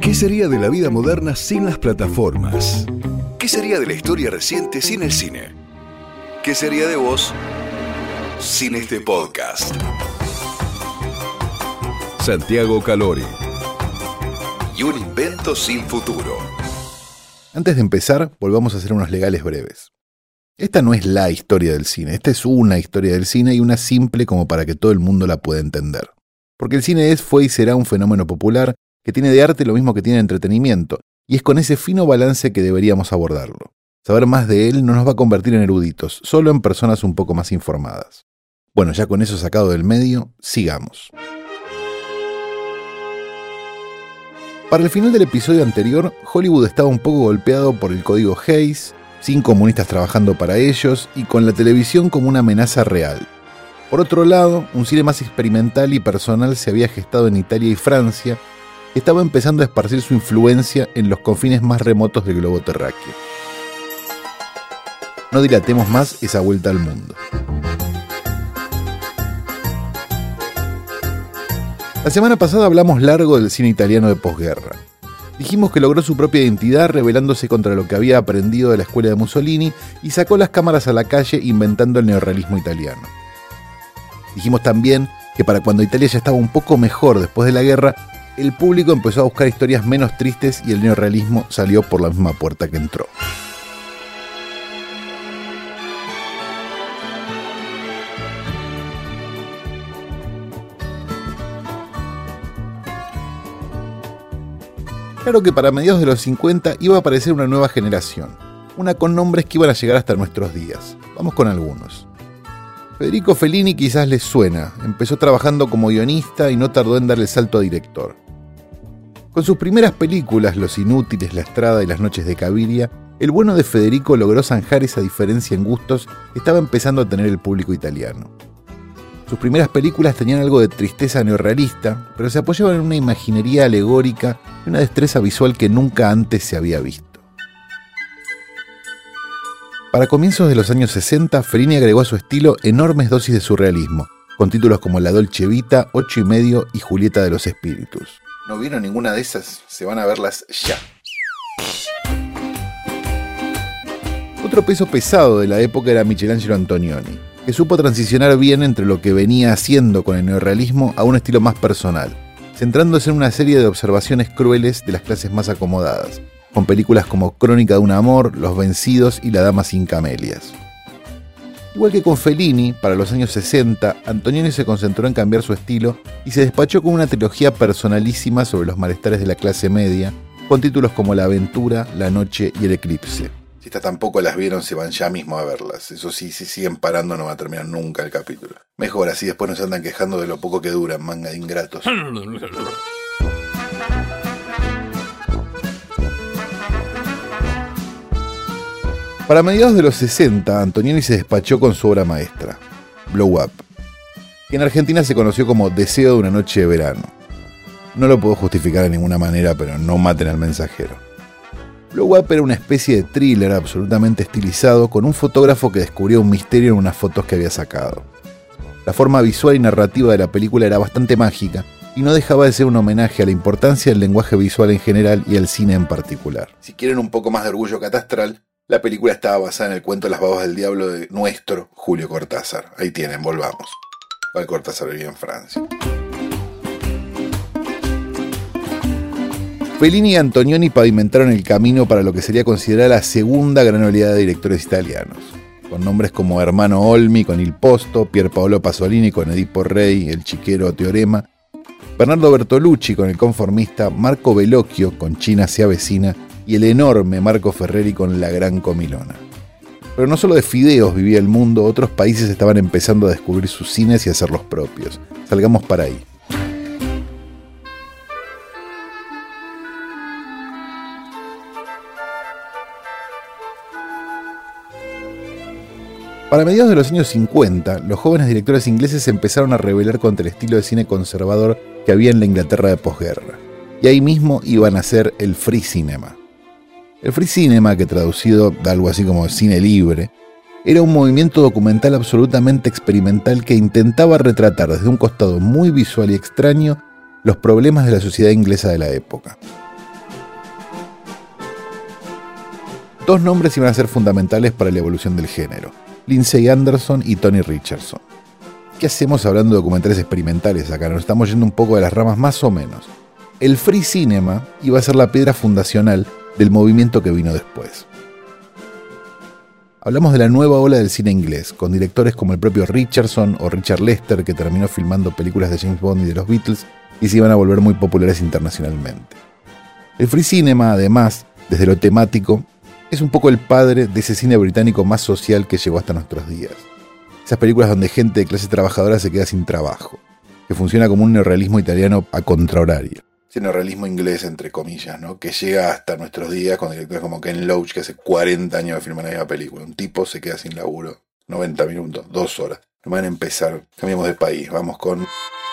¿Qué sería de la vida moderna sin las plataformas? ¿Qué sería de la historia reciente sin el cine? ¿Qué sería de vos sin este podcast? Santiago Calori. Y un invento sin futuro. Antes de empezar, volvamos a hacer unos legales breves. Esta no es la historia del cine, esta es una historia del cine y una simple como para que todo el mundo la pueda entender. Porque el cine es, fue y será un fenómeno popular que tiene de arte lo mismo que tiene de entretenimiento, y es con ese fino balance que deberíamos abordarlo. Saber más de él no nos va a convertir en eruditos, solo en personas un poco más informadas. Bueno, ya con eso sacado del medio, sigamos. Para el final del episodio anterior, Hollywood estaba un poco golpeado por el código Hays, sin comunistas trabajando para ellos y con la televisión como una amenaza real. Por otro lado, un cine más experimental y personal se había gestado en Italia y Francia, que estaba empezando a esparcir su influencia en los confines más remotos del globo terráqueo. No dilatemos más esa vuelta al mundo. La semana pasada hablamos largo del cine italiano de posguerra. Dijimos que logró su propia identidad rebelándose contra lo que había aprendido de la escuela de Mussolini y sacó las cámaras a la calle inventando el neorrealismo italiano. Dijimos también que para cuando Italia ya estaba un poco mejor después de la guerra, el público empezó a buscar historias menos tristes y el neorrealismo salió por la misma puerta que entró. Claro que para mediados de los 50 iba a aparecer una nueva generación, una con nombres que iban a llegar hasta nuestros días. Vamos con algunos. Federico Fellini quizás les suena, empezó trabajando como guionista y no tardó en darle el salto a director. Con sus primeras películas, Los Inútiles, La Estrada y Las Noches de Caviria, el bueno de Federico logró zanjar esa diferencia en gustos que estaba empezando a tener el público italiano. Sus primeras películas tenían algo de tristeza neorrealista, pero se apoyaban en una imaginería alegórica y una destreza visual que nunca antes se había visto. Para comienzos de los años 60, Fellini agregó a su estilo enormes dosis de surrealismo, con títulos como La Dolce Vita, 8 y medio y Julieta de los Espíritus. ¿No vieron ninguna de esas? Se van a verlas ya. Otro peso pesado de la época era Michelangelo Antonioni, que supo transicionar bien entre lo que venía haciendo con el neorrealismo a un estilo más personal, centrándose en una serie de observaciones crueles de las clases más acomodadas, con películas como Crónica de un amor, Los vencidos y La dama sin camelias. Igual que con Fellini, para los años 60, Antonioni se concentró en cambiar su estilo y se despachó con una trilogía personalísima sobre los malestares de la clase media, con títulos como La aventura, La noche y El eclipse. Si estas tampoco las vieron, se van ya mismo a verlas. Eso sí, si siguen parando no va a terminar nunca el capítulo. Mejor, así después no se andan quejando de lo poco que duran, manga de ingratos. Para mediados de los 60, Antonioni se despachó con su obra maestra, Blow Up, que en Argentina se conoció como Deseo de una noche de verano. No lo puedo justificar de ninguna manera, pero no maten al mensajero. Blow Up era una especie de thriller absolutamente estilizado con un fotógrafo que descubrió un misterio en unas fotos que había sacado. La forma visual y narrativa de la película era bastante mágica y no dejaba de ser un homenaje a la importancia del lenguaje visual en general y al cine en particular. Si quieren un poco más de orgullo catastral, la película estaba basada en el cuento Las babas del diablo de nuestro Julio Cortázar. Ahí tienen, volvamos. ¿Cuál Cortázar vivía en Francia? Fellini y Antonioni pavimentaron el camino para lo que sería considerada la segunda gran oleada de directores italianos, con nombres como Hermano Olmi con Il Posto, Pier Paolo Pasolini con Edipo Rey, El Chiquero Teorema, Bernardo Bertolucci con El Conformista, Marco Bellocchio con China se avecina y el enorme Marco Ferreri con La Gran Comilona. Pero no solo de fideos vivía el mundo, otros países estaban empezando a descubrir sus cines y hacer los propios. Salgamos para ahí. Para mediados de los años 50, los jóvenes directores ingleses se empezaron a rebelar contra el estilo de cine conservador que había en la Inglaterra de posguerra. Y ahí mismo iban a hacer el free cinema. El free cinema, que traducido da algo así como cine libre, era un movimiento documental absolutamente experimental que intentaba retratar desde un costado muy visual y extraño los problemas de la sociedad inglesa de la época. Dos nombres iban a ser fundamentales para la evolución del género: Lindsay Anderson y Tony Richardson. ¿Qué hacemos hablando de documentales experimentales acá? Nos estamos yendo un poco de las ramas más o menos. El free cinema iba a ser la piedra fundacional del movimiento que vino después. Hablamos de la nueva ola del cine inglés, con directores como el propio Richardson o Richard Lester, que terminó filmando películas de James Bond y de los Beatles y se iban a volver muy populares internacionalmente. El free cinema, además, desde lo temático, es un poco el padre de ese cine británico más social que llegó hasta nuestros días. Esas películas donde gente de clase trabajadora se queda sin trabajo, que funciona como un neorrealismo italiano a contrahorario. Ese neorrealismo inglés, entre comillas, ¿no? Que llega hasta nuestros días con directores como Ken Loach, que hace 40 años que filman la misma película. Un tipo se queda sin laburo, 90 minutos, 2 horas. No van a empezar, cambiamos de país, vamos con...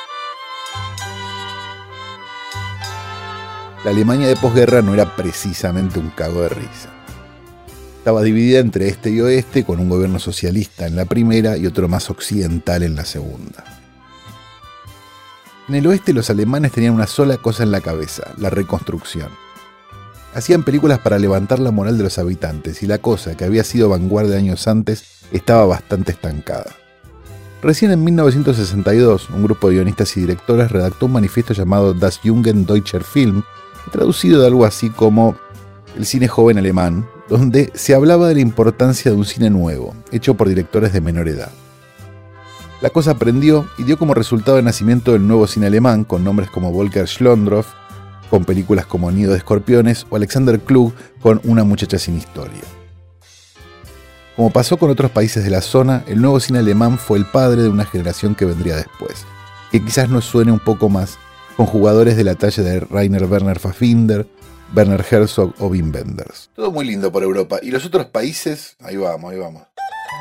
La Alemania de posguerra no era precisamente un cago de risa. Estaba dividida entre este y oeste, con un gobierno socialista en la primera y otro más occidental en la segunda. En el oeste los alemanes tenían una sola cosa en la cabeza: la reconstrucción. Hacían películas para levantar la moral de los habitantes y la cosa, que había sido vanguardia años antes, estaba bastante estancada. Recién en 1962, un grupo de guionistas y directores redactó un manifiesto llamado Das Jungen Deutscher Film, traducido de algo así como el cine joven alemán, donde se hablaba de la importancia de un cine nuevo, hecho por directores de menor edad. La cosa prendió y dio como resultado el nacimiento del nuevo cine alemán, con nombres como Volker Schlondorf, con películas como Nido de Escorpiones, o Alexander Klug con Una muchacha sin historia. Como pasó con otros países de la zona, el nuevo cine alemán fue el padre de una generación que vendría después, que quizás nos suene un poco más, con jugadores de la talla de Rainer Werner Fassbinder, Werner Herzog o Wim Wenders. Todo muy lindo por Europa. ¿Y los otros países? Ahí vamos, ahí vamos.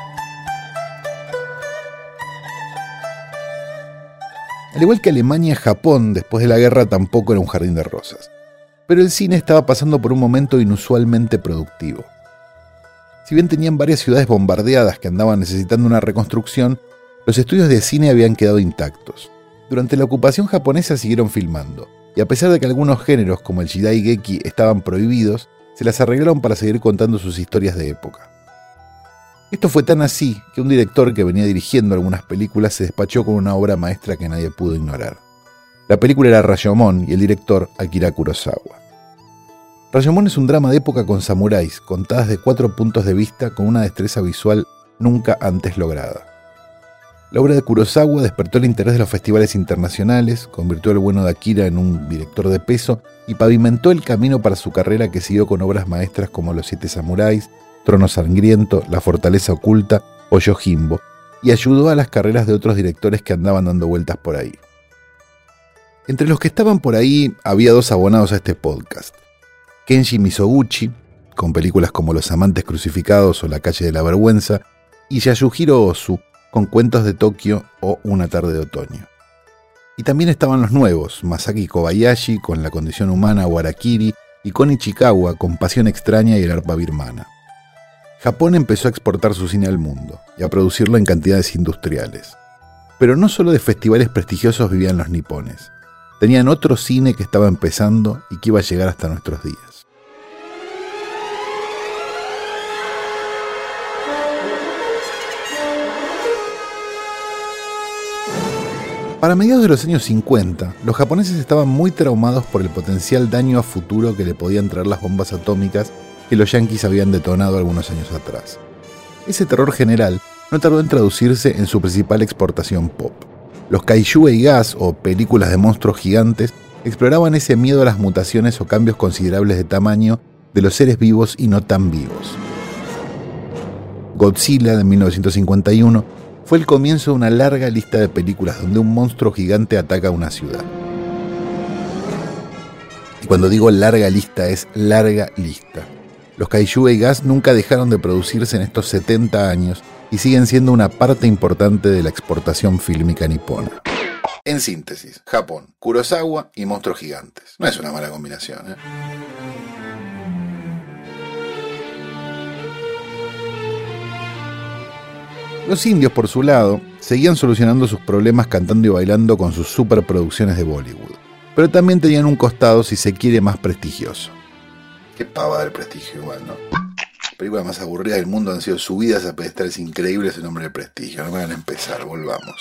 Al igual que Alemania, Japón, después de la guerra, tampoco era un jardín de rosas. Pero el cine estaba pasando por un momento inusualmente productivo. Si bien tenían varias ciudades bombardeadas que andaban necesitando una reconstrucción, los estudios de cine habían quedado intactos. Durante la ocupación japonesa siguieron filmando, y a pesar de que algunos géneros como el Shidaigeki estaban prohibidos, se las arreglaron para seguir contando sus historias de época. Esto fue tan así que un director que venía dirigiendo algunas películas se despachó con una obra maestra que nadie pudo ignorar. La película era Rashomon y el director Akira Kurosawa. Rashomon es un drama de época con samuráis, contadas de 4 puntos de vista con una destreza visual nunca antes lograda. La obra de Kurosawa despertó el interés de los festivales internacionales, convirtió al bueno de Akira en un director de peso y pavimentó el camino para su carrera, que siguió con obras maestras como Los 7 samuráis, Trono sangriento, La fortaleza oculta o Yojimbo, y ayudó a las carreras de otros directores que andaban dando vueltas por ahí. Entre los que estaban por ahí había 2 abonados a este podcast: Kenji Mizoguchi, con películas como Los amantes crucificados o La calle de la vergüenza, y Yasuhiro Ozu, con Cuentos de Tokio o Una tarde de otoño. Y también estaban los nuevos: Masaki Kobayashi con La condición humana o Harakiri, y Kon Ichikawa con Pasión extraña y El arpa birmana. Japón empezó a exportar su cine al mundo y a producirlo en cantidades industriales. Pero no solo de festivales prestigiosos vivían los nipones. Tenían otro cine que estaba empezando y que iba a llegar hasta nuestros días. Para mediados de los años 50, los japoneses estaban muy traumados por el potencial daño a futuro que le podían traer las bombas atómicas que los yanquis habían detonado algunos años atrás. Ese terror general no tardó en traducirse en su principal exportación pop. Los kaiju eigas, o películas de monstruos gigantes, exploraban ese miedo a las mutaciones o cambios considerables de tamaño de los seres vivos y no tan vivos. Godzilla, de 1951, fue el comienzo de una larga lista de películas donde un monstruo gigante ataca una ciudad. Y cuando digo larga lista, es larga lista. Los kaiju eigas nunca dejaron de producirse en estos 70 años y siguen siendo una parte importante de la exportación fílmica nipona. En síntesis, Japón, Kurosawa y monstruos gigantes. No es una mala combinación, ¿eh? Los indios, por su lado, seguían solucionando sus problemas cantando y bailando con sus superproducciones de Bollywood. Pero también tenían un costado, si se quiere, más prestigioso. Qué pava del prestigio igual, ¿no? películas más aburridas del mundo han sido subidas a pedestales increíbles en nombre del prestigio. No me van a empezar, volvamos.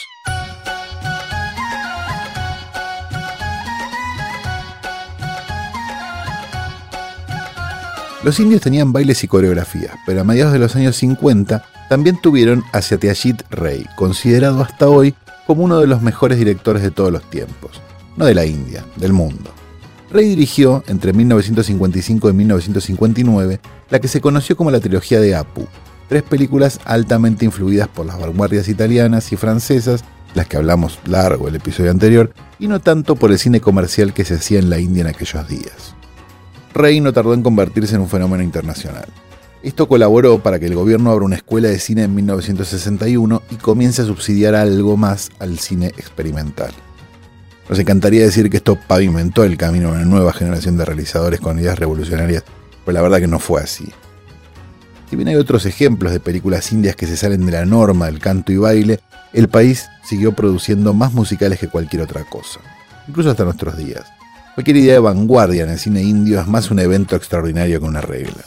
Los indios tenían bailes y coreografías, pero a mediados de los años 50 también tuvieron a Satyajit Ray, considerado hasta hoy como uno de los mejores directores de todos los tiempos. No de la India, del mundo. Ray dirigió, entre 1955 y 1959, la que se conoció como la trilogía de Apu, 3 películas altamente influidas por las vanguardias italianas y francesas, las que hablamos largo el episodio anterior, y no tanto por el cine comercial que se hacía en la India en aquellos días. Ray no tardó en convertirse en un fenómeno internacional. Esto colaboró para que el gobierno abra una escuela de cine en 1961 y comience a subsidiar algo más al cine experimental. Nos encantaría decir que esto pavimentó el camino a una nueva generación de realizadores con ideas revolucionarias, pero la verdad que no fue así. Si bien hay otros ejemplos de películas indias que se salen de la norma del canto y baile, el país siguió produciendo más musicales que cualquier otra cosa, incluso hasta nuestros días. Cualquier idea de vanguardia en el cine indio es más un evento extraordinario que una regla.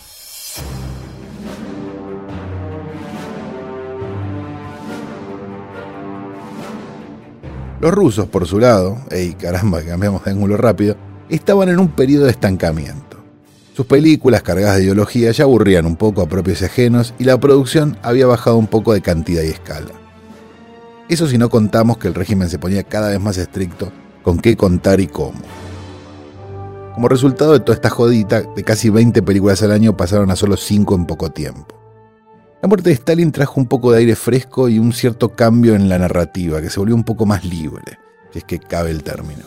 Los rusos, por su lado, caramba, cambiamos de ángulo rápido, estaban en un periodo de estancamiento. Sus películas cargadas de ideología ya aburrían un poco a propios y ajenos y la producción había bajado un poco de cantidad y escala. Eso si no contamos que el régimen se ponía cada vez más estricto con qué contar y cómo. Como resultado de toda esta jodita, de casi 20 películas al año pasaron a solo 5 en poco tiempo. La muerte de Stalin trajo un poco de aire fresco y un cierto cambio en la narrativa, que se volvió un poco más libre, si es que cabe el término.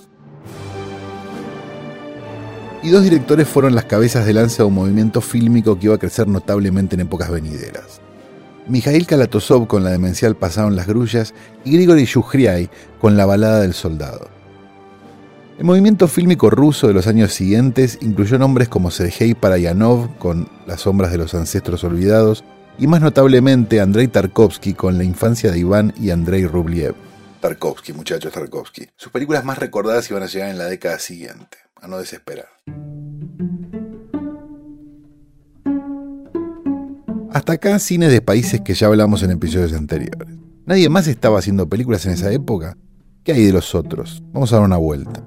Y 2 directores fueron las cabezas de lanza de un movimiento fílmico que iba a crecer notablemente en épocas venideras. Mikhail Kalatozov con la demencial Pasaron las grullas y Grigori Shujriai con La balada del soldado. El movimiento fílmico ruso de los años siguientes incluyó nombres como Sergei Parayanov con Las sombras de los ancestros olvidados y más notablemente Andrei Tarkovsky con La infancia de Iván y Andrei Rubliev. Tarkovsky, muchachos, Tarkovsky. Sus películas más recordadas iban a llegar en la década siguiente, a no desesperar. Hasta acá cines de países que ya hablamos en episodios anteriores. ¿Nadie más estaba haciendo películas en esa época? ¿Qué hay de los otros? Vamos a dar una vuelta.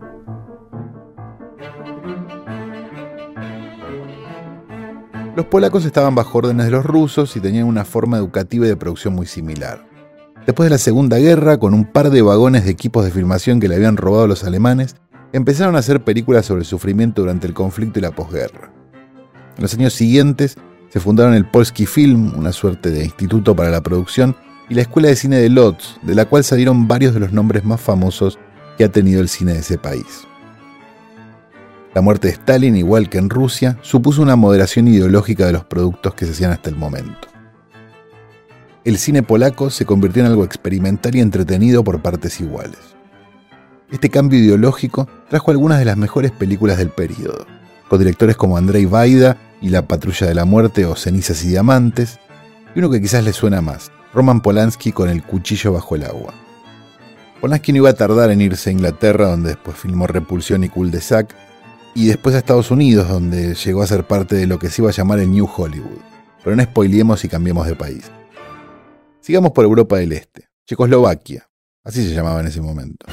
Los polacos estaban bajo órdenes de los rusos y tenían una forma educativa y de producción muy similar. Después de la Segunda Guerra, con un par de vagones de equipos de filmación que le habían robado los alemanes, empezaron a hacer películas sobre el sufrimiento durante el conflicto y la posguerra. En los años siguientes se fundaron el Polski Film, una suerte de instituto para la producción, y la Escuela de Cine de Lodz, de la cual salieron varios de los nombres más famosos que ha tenido el cine de ese país. La muerte de Stalin, igual que en Rusia, supuso una moderación ideológica de los productos que se hacían hasta el momento. El cine polaco se convirtió en algo experimental y entretenido por partes iguales. Este cambio ideológico trajo algunas de las mejores películas del período, con directores como Andrzej Wajda y La patrulla de la muerte o Cenizas y diamantes, y uno que quizás les suena más, Roman Polanski con El cuchillo bajo el agua. Polanski no iba a tardar en irse a Inglaterra, donde después filmó Repulsión y Cul-de-sac, y después a Estados Unidos, donde llegó a ser parte de lo que se iba a llamar el New Hollywood. Pero no spoileemos y cambiemos de país. Sigamos por Europa del Este, Checoslovaquia, así se llamaba en ese momento.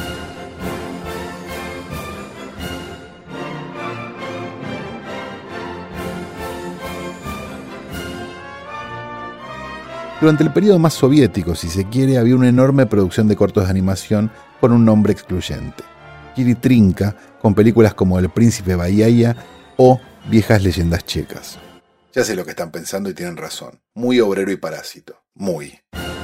Durante el periodo más soviético, si se quiere, había una enorme producción de cortos de animación con un nombre excluyente. Kiri Trinka, con películas como El príncipe Baiyaya o Viejas leyendas checas. Ya sé lo que están pensando y tienen razón. Muy obrero y parásito. Muy.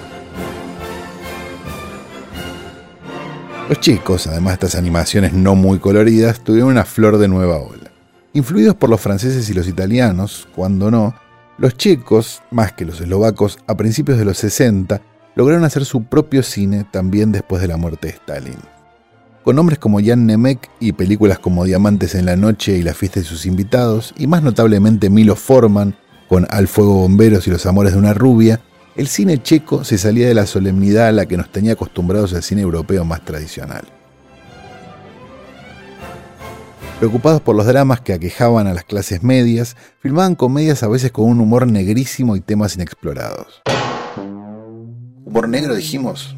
Los checos, además de estas animaciones no muy coloridas, tuvieron una flor de nueva ola. Influidos por los franceses y los italianos, cuando no, los checos, más que los eslovacos, a principios de los 60, lograron hacer su propio cine también después de la muerte de Stalin. Con nombres como Jan Nemec y películas como Diamantes en la noche y La fiesta de sus invitados, y más notablemente Milo Forman, con Al fuego bomberos y Los amores de una rubia, el cine checo se salía de la solemnidad a la que nos tenía acostumbrados el cine europeo más tradicional. Preocupados por los dramas que aquejaban a las clases medias, filmaban comedias a veces con un humor negrísimo y temas inexplorados. ¿Humor negro dijimos?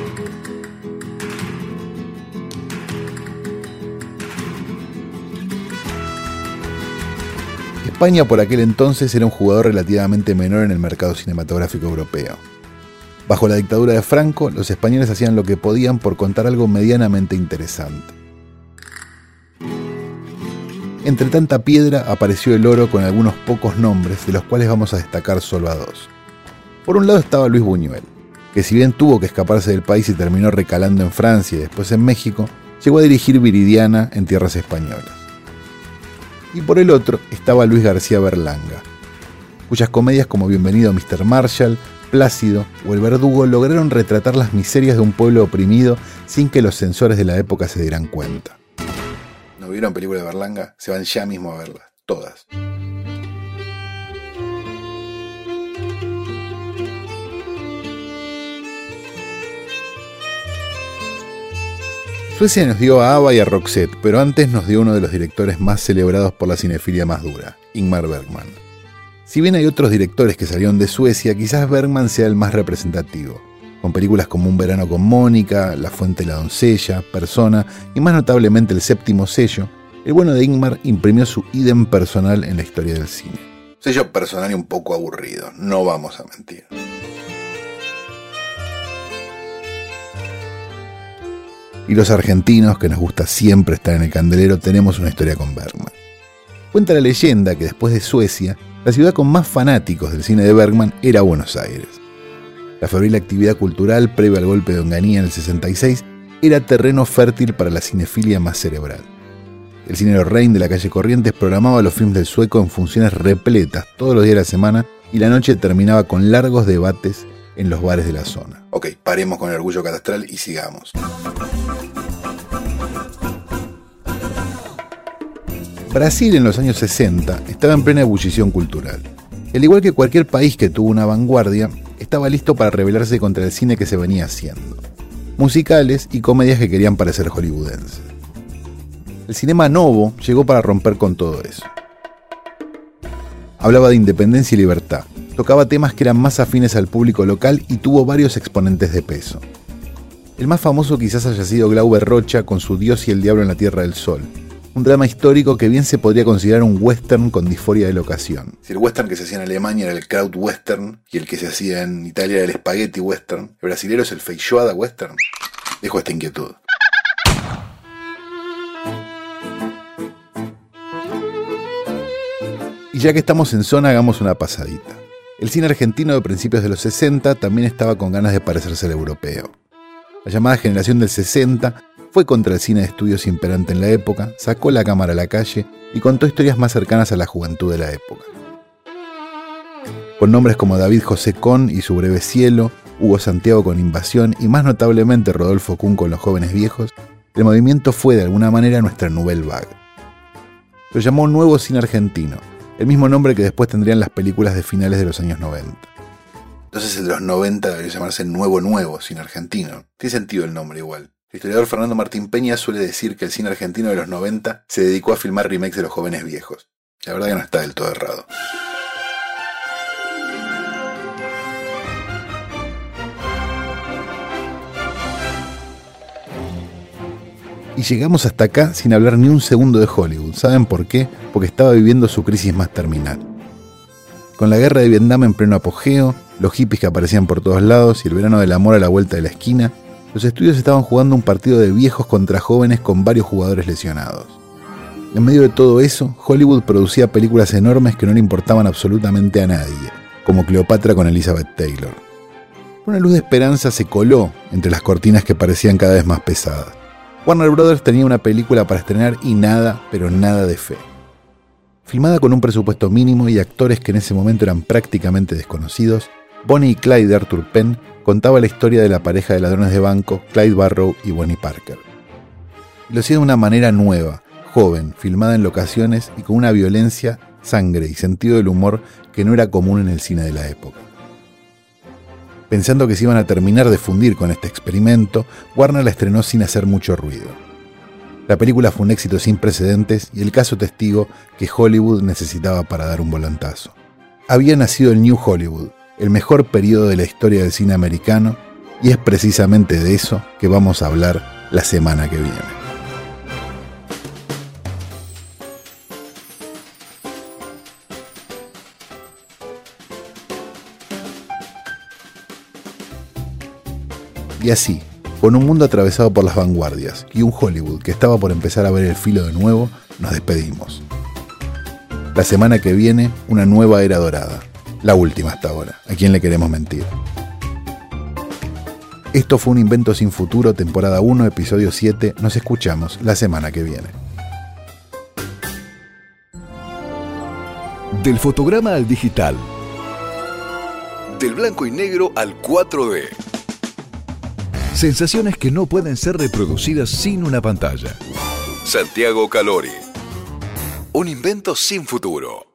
España por aquel entonces era un jugador relativamente menor en el mercado cinematográfico europeo. Bajo la dictadura de Franco, los españoles hacían lo que podían por contar algo medianamente interesante. Entre tanta piedra apareció el oro con algunos pocos nombres, de los cuales vamos a destacar solo a dos. Por un lado estaba Luis Buñuel, que si bien tuvo que escaparse del país y terminó recalando en Francia y después en México, llegó a dirigir Viridiana en tierras españolas. Y por el otro estaba Luis García Berlanga, cuyas comedias como Bienvenido Mr. Marshall, Plácido o El Verdugo lograron retratar las miserias de un pueblo oprimido sin que los censores de la época se dieran cuenta. ¿No vieron películas de Berlanga? Se van ya mismo a verlas, todas. Suecia nos dio a ABBA y a Roxette, pero antes nos dio uno de los directores más celebrados por la cinefilia más dura, Ingmar Bergman. Si bien hay otros directores que salieron de Suecia, quizás Bergman sea el más representativo, con películas como Un verano con Mónica, La fuente de la doncella, Persona y más notablemente El séptimo sello. El bueno de Ingmar imprimió su idem personal en la historia del cine. Sello personal y un poco aburrido, no vamos a mentir. Y los argentinos, que nos gusta siempre estar en el candelero, tenemos una historia con Bergman. Cuenta la leyenda que después de Suecia, la ciudad con más fanáticos del cine de Bergman era Buenos Aires. La febril actividad cultural previa al golpe de Onganía en el 66 era terreno fértil para la cinefilia más cerebral. El cinero Rein de la calle Corrientes programaba los films del sueco en funciones repletas todos los días de la semana y la noche terminaba con largos debates en los bares de la zona. Ok, paremos con el orgullo catastral y sigamos. Brasil en los años 60 estaba en plena ebullición cultural. Al igual que cualquier país que tuvo una vanguardia, estaba listo para rebelarse contra el cine que se venía haciendo. Musicales y comedias que querían parecer hollywoodenses. El cinema novo llegó para romper con todo eso. Hablaba de independencia y libertad, tocaba temas que eran más afines al público local y tuvo varios exponentes de peso. El más famoso quizás haya sido Glauber Rocha con su Dios y el Diablo en la Tierra del Sol, un drama histórico que bien se podría considerar un western con disforia de locación. Si el western que se hacía en Alemania era el Kraut Western y el que se hacía en Italia era el Spaghetti Western, el brasilero es el Feijoada Western. Dejo esta inquietud. Y ya que estamos en zona, hagamos una pasadita. El cine argentino de principios de los 60 también estaba con ganas de parecerse al europeo. La llamada generación del 60 fue contra el cine de estudios imperante en la época, sacó la cámara a la calle y contó historias más cercanas a la juventud de la época. Con nombres como David José Con y Su breve cielo, Hugo Santiago con Invasión y más notablemente Rodolfo Kuhn con Los jóvenes viejos, el movimiento fue de alguna manera nuestra Nouvelle Vague. Lo llamó Nuevo Cine Argentino, el mismo nombre que después tendrían las películas de finales de los años 90. Entonces el de los 90 debería llamarse Nuevo Cine Argentino. Tiene sentido el nombre igual. El historiador Fernando Martín Peña suele decir que el cine argentino de los 90 se dedicó a filmar remakes de Los jóvenes viejos. La verdad que no está del todo errado. Y llegamos hasta acá sin hablar ni un segundo de Hollywood. ¿Saben por qué? Porque estaba viviendo su crisis más terminal. Con la guerra de Vietnam en pleno apogeo, los hippies que aparecían por todos lados y el verano del amor a la vuelta de la esquina, los estudios estaban jugando un partido de viejos contra jóvenes con varios jugadores lesionados. En medio de todo eso, Hollywood producía películas enormes que no le importaban absolutamente a nadie, como Cleopatra con Elizabeth Taylor. Una luz de esperanza se coló entre las cortinas que parecían cada vez más pesadas. Warner Brothers tenía una película para estrenar y nada, pero nada de fe. Filmada con un presupuesto mínimo y actores que en ese momento eran prácticamente desconocidos, Bonnie y Clyde de Arthur Penn contaba la historia de la pareja de ladrones de banco Clyde Barrow y Bonnie Parker. Lo hacía de una manera nueva, joven, filmada en locaciones y con una violencia, sangre y sentido del humor que no era común en el cine de la época. Pensando que se iban a terminar de fundir con este experimento, Warner la estrenó sin hacer mucho ruido. La película fue un éxito sin precedentes y el caso testigo que Hollywood necesitaba para dar un volantazo. Había nacido el New Hollywood, el mejor periodo de la historia del cine americano, y es precisamente de eso que vamos a hablar la semana que viene. Y así, con un mundo atravesado por las vanguardias y un Hollywood que estaba por empezar a ver el filo de nuevo, nos despedimos. La semana que viene, una nueva era dorada. La última hasta ahora. ¿A quién le queremos mentir? Esto fue Un Invento Sin Futuro, temporada 1, episodio 7. Nos escuchamos la semana que viene. Del fotograma al digital. Del blanco y negro al 4D. Sensaciones que no pueden ser reproducidas sin una pantalla. Santiago Calori. Un invento sin futuro.